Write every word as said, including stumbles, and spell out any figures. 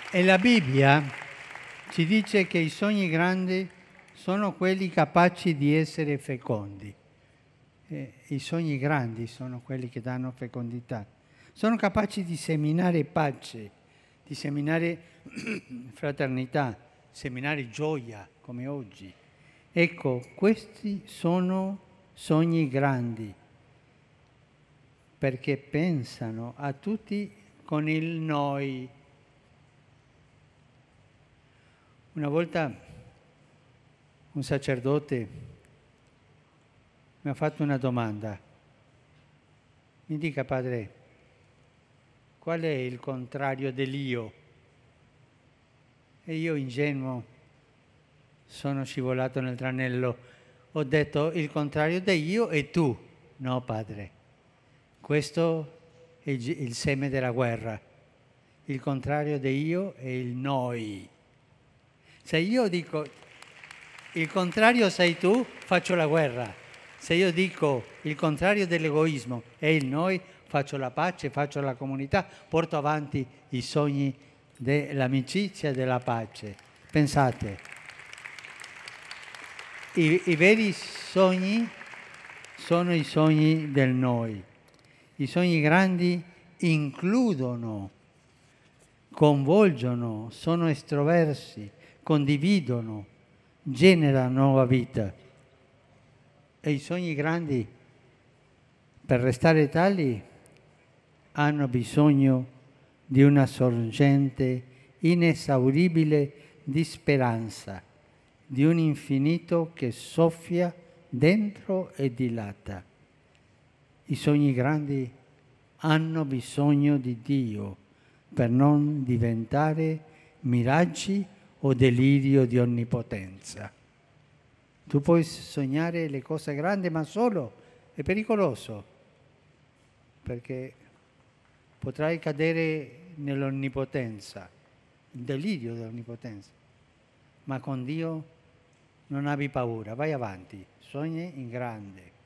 E la Bibbia ci dice che i sogni grandi sono quelli capaci di essere fecondi. E i sogni grandi sono quelli che danno fecondità. Sono capaci di seminare pace, di seminare fraternità, seminare gioia come oggi. Ecco, questi sono sogni grandi, perché pensano a tutti con il noi. Una volta un sacerdote mi ha fatto una domanda. Mi dica, padre, qual è il contrario dell'io? E io, ingenuo, sono scivolato nel tranello. Ho detto, il contrario di io è tu. No, padre, questo è il seme della guerra. Il contrario di io è il noi. Se io dico il contrario sei tu, faccio la guerra. Se io dico il contrario dell'egoismo è il noi, faccio la pace, faccio la comunità, porto avanti i sogni dell'amicizia e della pace. Pensate, i, i veri sogni sono i sogni del noi. I sogni grandi includono, coinvolgono, sono estroversi, condividono, generano nuova vita. E i sogni grandi, per restare tali, hanno bisogno di una sorgente inesauribile di speranza, di un infinito che soffia dentro e dilata. I sogni grandi hanno bisogno di Dio per non diventare miraggi o delirio di onnipotenza. Tu puoi sognare le cose grandi, ma solo è pericoloso, perché potrai cadere nell'onnipotenza, il delirio dell'onnipotenza. Ma con Dio non abbi paura, vai avanti, sogni in grande.